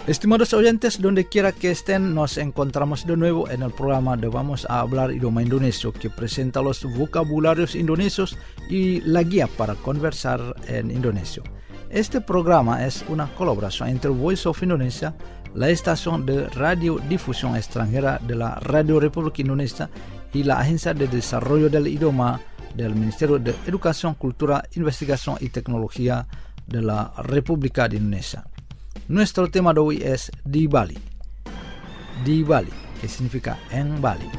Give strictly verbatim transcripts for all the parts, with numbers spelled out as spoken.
Estimados oyentes, donde quiera que estén, nos encontramos de nuevo en el programa de Vamos a Hablar Idioma Indonesio, que presenta los vocabularios indonesios y la guía para conversar en indonesio. Este programa es una colaboración entre Voice of Indonesia, la estación de radiodifusión extranjera de la Radio Republik Indonesia y la Agencia de Desarrollo del Idioma del Ministerio de Educación, Cultura, Investigación y Tecnología de la República de Indonesia. Nuestro tema de hoy es di Bali. Di Bali, que significa en Bali.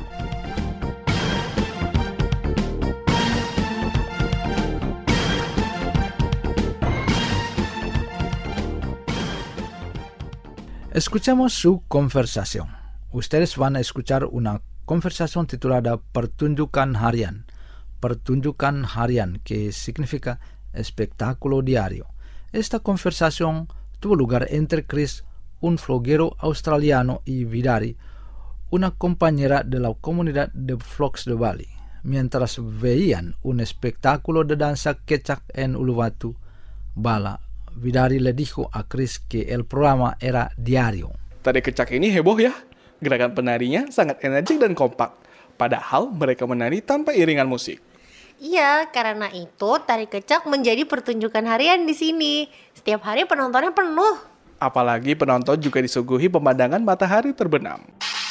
Escuchemos su conversación. Ustedes van a escuchar una conversación titulada Pertunjukan Harian. Pertunjukan Harian, que significa espectáculo diario. Esta conversación tuvo lugar entre Chris, un vloguero australiano, y Vidari, una compañera de la comunidad de vlogs de Bali, mientras veían un espectáculo de danza kecak en Uluwatu, Bala. Vidari le dijo a Chris que el programa era diario. Tari kecak ini heboh ya. Gerakan penarinya sangat energik dan kompak. Padahal mereka menari tanpa iringan musik. Iya, karena itu tari kecak menjadi pertunjukan harian di sini. Setiap hari penontonnya penuh. Apalagi penonton juga disuguhi pemandangan matahari terbenam.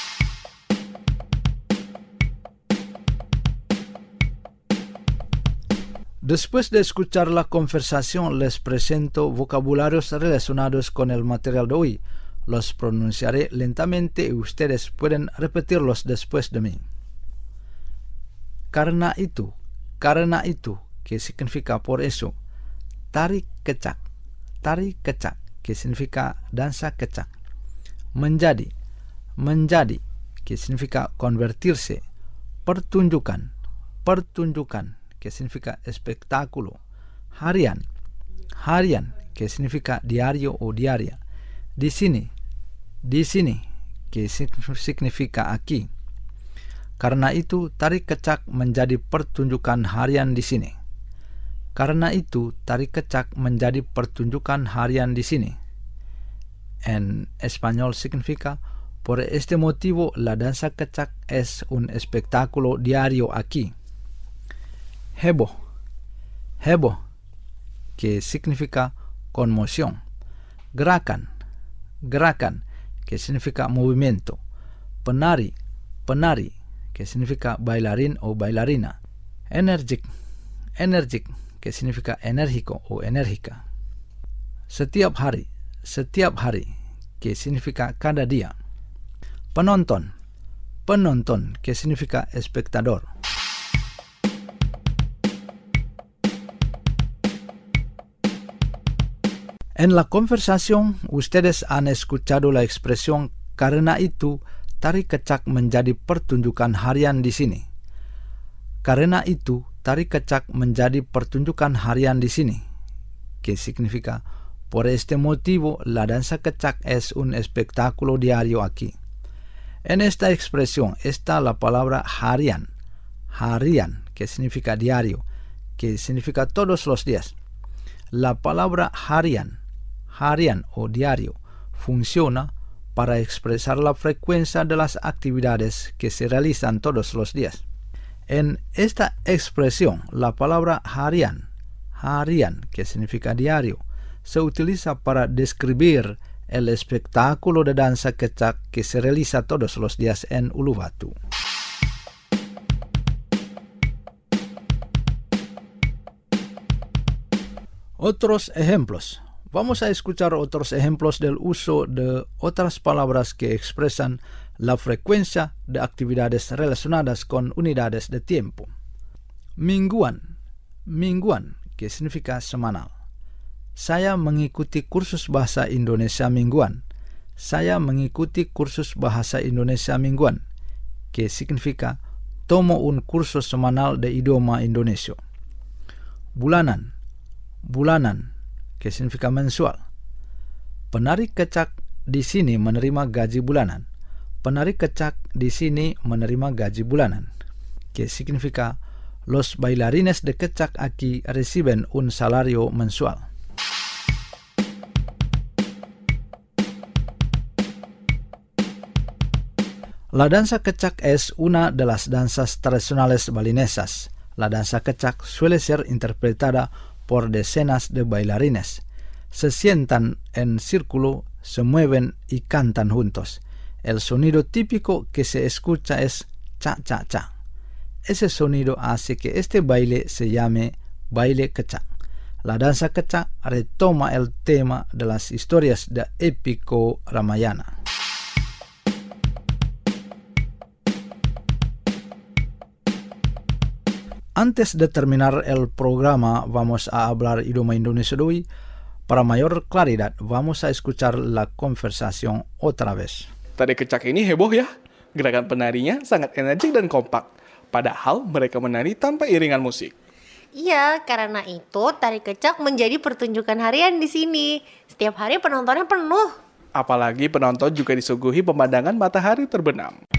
Después de escuchar la conversación, les presento vocabularios relacionados con el material de hoy. Los pronunciaré lentamente y ustedes pueden repetirlos después de mí. Karena itu. Karena itu, que significa por eso. Tari kecak. Tari kecak, que significa danza kecak. Menjadi. Menjadi, que significa convertirse. Pertunjukan. Pertunjukan, que significa espectáculo. Harian. Harian, que significa diario o diaria. Di sini. Di sini, que significa aquí. Karena itu, tari kecak menjadi pertunjukan harian di sini. Karena itu, tari kecak menjadi pertunjukan harian di sini. En español significa, por este motivo, la danza kecak es un espectáculo diario aquí. Heboh. Heboh, que significa conmoción. Gerakan. Gerakan, que significa movimiento. Penari. Penari, que significa bailarín o bailarina. Energik. Energik, que significa enérgico o enérgica. Setiap hari. Setiap hari, que significa cada día. Penonton. Penonton, que significa espectador. En la conversación, ustedes han escuchado la expresión karena itu, tari kecak menjadi pertunjukan harian di sini. Karena itu, tari kecak menjadi pertunjukan harian di sini. Que significa, por este motivo, la danza kecak es un espectáculo diario aquí. En esta expresión está la palabra harian. Harian, que significa diario, que significa todos los días. La palabra harian, harian o diario, funciona para expresar la frecuencia de las actividades que se realizan todos los días. En esta expresión, la palabra harian, harian, que significa diario, se utiliza para describir el espectáculo de danza kecak que se realiza todos los días en Uluwatu. Otros ejemplos. Vamos a escuchar otros ejemplos del uso de otras palabras que expresan la frecuencia de actividades relacionadas con unidades de tiempo. Mingguan. Mingguan, que significa semanal. Saya mengikuti kursus bahasa Indonesia mingguan. Saya mengikuti kursus bahasa Indonesia mingguan, que significa tomo un curso semanal de idioma indonesio. Bulanan. Bulanan, que significa mensual. Penari kecak di sini menerima gaji bulanan. Penari kecak di sini menerima gaji bulanan, que significa los bailarines de kecak aquí reciben un salario mensual. La danza kecak es una de las danzas tradicionales balinesas. La danza kecak suele ser interpretada por decenas de bailarines. Se sientan en círculo, se mueven y cantan juntos. El sonido típico que se escucha es cha-cha-cha. Ese sonido hace que este baile se llame baile kecak. La danza kecak retoma el tema de las historias de épico Ramayana. Antes de terminar el programa, vamos a hablar idioma Indonesia hoy. Para mayor claridad, vamos a escuchar la conversación otra vez. Tari kecak ini heboh ya. Gerakan penarinya sangat energik dan kompak. Padahal mereka menari tanpa iringan musik. Iya, karena itu tari kecak menjadi pertunjukan harian di sini. Setiap hari penontonnya penuh. Apalagi penonton juga disuguhi pemandangan matahari terbenam.